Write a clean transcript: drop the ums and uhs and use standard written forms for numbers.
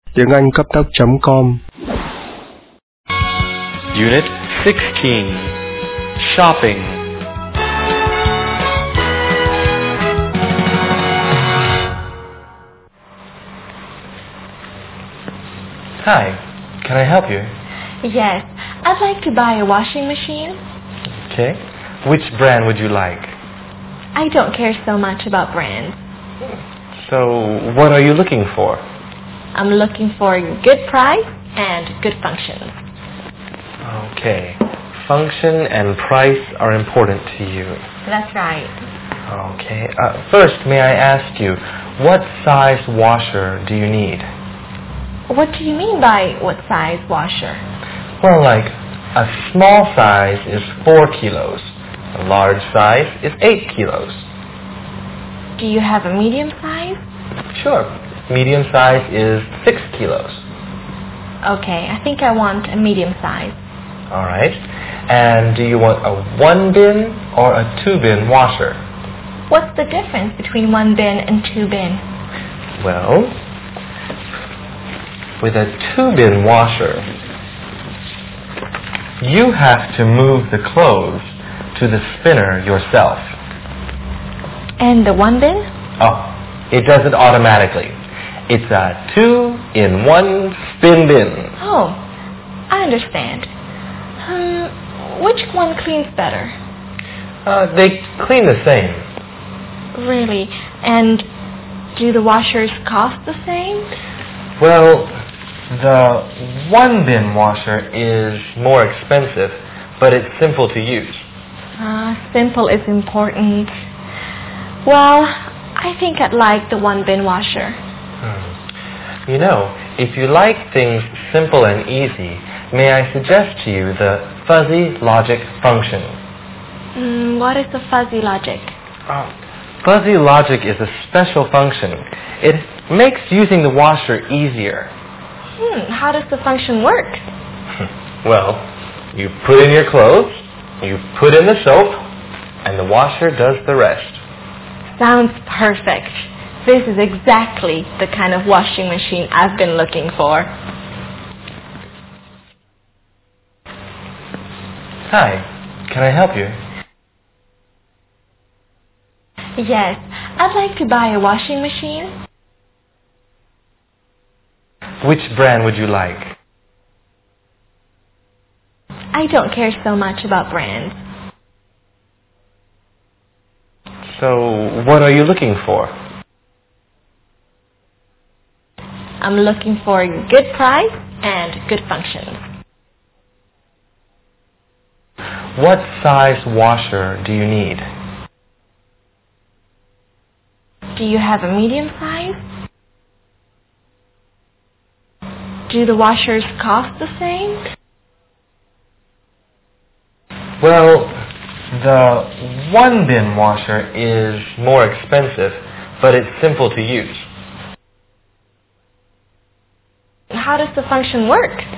Tiếng Anh cấp tốc.com. Unit 16. Shopping. Hi, can I help you? Yes, I'd like to buy a washing machine. Okay. Which brand would you like? I don't care so much about brands. So, what are you looking for? I'm looking for a good price and good functions. Okay. Function and price are important to you. That's right. Okay. First, may I ask you, what size washer do you need? What do you mean by what size washer? Well, like, a small size is 4 kilos. A large size is 8 kilos. Do you have a medium size? Sure. Medium size is 6 kilos. Okay, I think I want a medium size. All right. And do you want a 1-bin or a 2-bin washer? What's the difference between 1 bin and 2 bin? Well, with a 2-bin washer, you have to move the clothes to the spinner yourself. And the 1 bin? Oh, it does it automatically. It's a 2-in-1 spin bin. Oh, I understand. Which one cleans better? They clean the same. Really? And do the washers cost the same? Well, the 1-bin washer is more expensive, but it's simple to use. Simple is important. Well, I think I'd like the 1-bin washer. You know, if you like things simple and easy, may I suggest to you the fuzzy logic function? What is the fuzzy logic? Fuzzy logic is a special function. It makes using the washer easier. How does the function work? Well, you put in your clothes, you put in the soap, and the washer does the rest. Sounds perfect. This is exactly the kind of washing machine I've been looking for. Hi, can I help you? Yes, I'd like to buy a washing machine. Which brand would you like? I don't care so much about brands. So, what are you looking for? I'm looking for a good price and good functions. What size washer do you need? Do you have a medium size? Do the washers cost the same? Well, the 1-bin washer is more expensive, but it's simple to use. How does the function work?